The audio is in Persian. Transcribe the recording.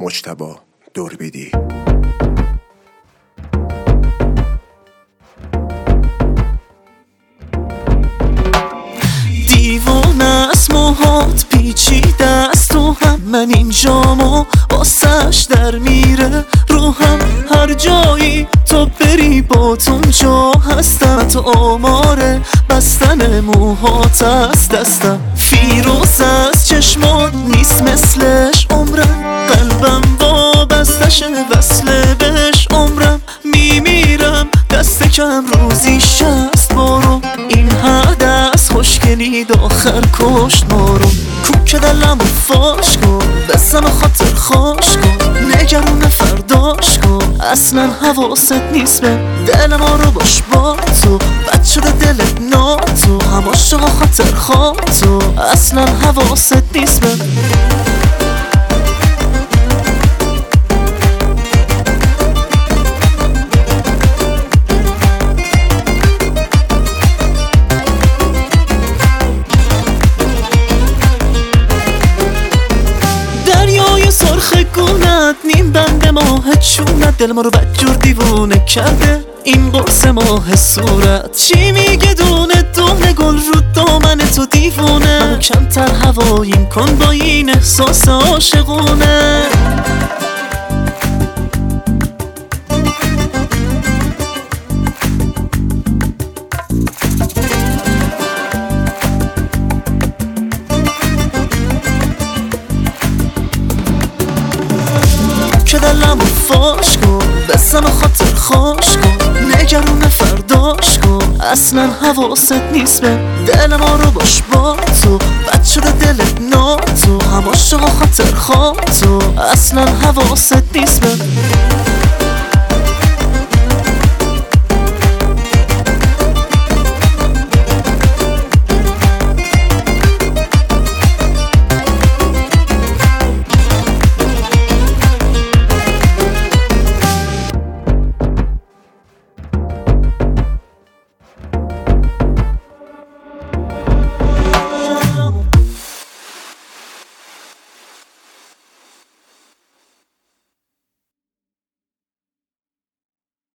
مجتبی دوربیدی. دیوانه است موهات پیچیده است تو هم، من اینجامو واسش در میره روحم. هر جایی تو بری باتون جا هستم، تو آماره بستن موهات از دستم. فیروز از چشمات نیست مثلش عمرم، قلبم وابستش وصله بهش عمرم. میمیرم دست کم روزی 60 بارو، این حد از خوشگلی آخر کشت مارو. کوک دلمو فاش کن، بسم خاطر خوش کن، نگرون فرداش کن. اصلا حواست نیست به دل ما رو باش با تو، بد شده دلت ناتو، هم عاشق و خاطر خواه تو. اصلا حواست نیست به سرخ گونت، نیم بند ماه چونت، دل ما رو بدجور دیوونه کرده این قرص ماه صورت. چی میگه دونه دونه گل رو دامن تو دیوونه، منو کمتر هواییم کن با این احساس عاشقونه. که دلمو فاش کن، بسم خاطر خوش کن، نگرون فرداش کن. اصلا حواست نیست به دل ما رو باش با تو، بد شده دلت ناتو، هم عاشق و خاطر خواه تو. اصلا حواست نیست به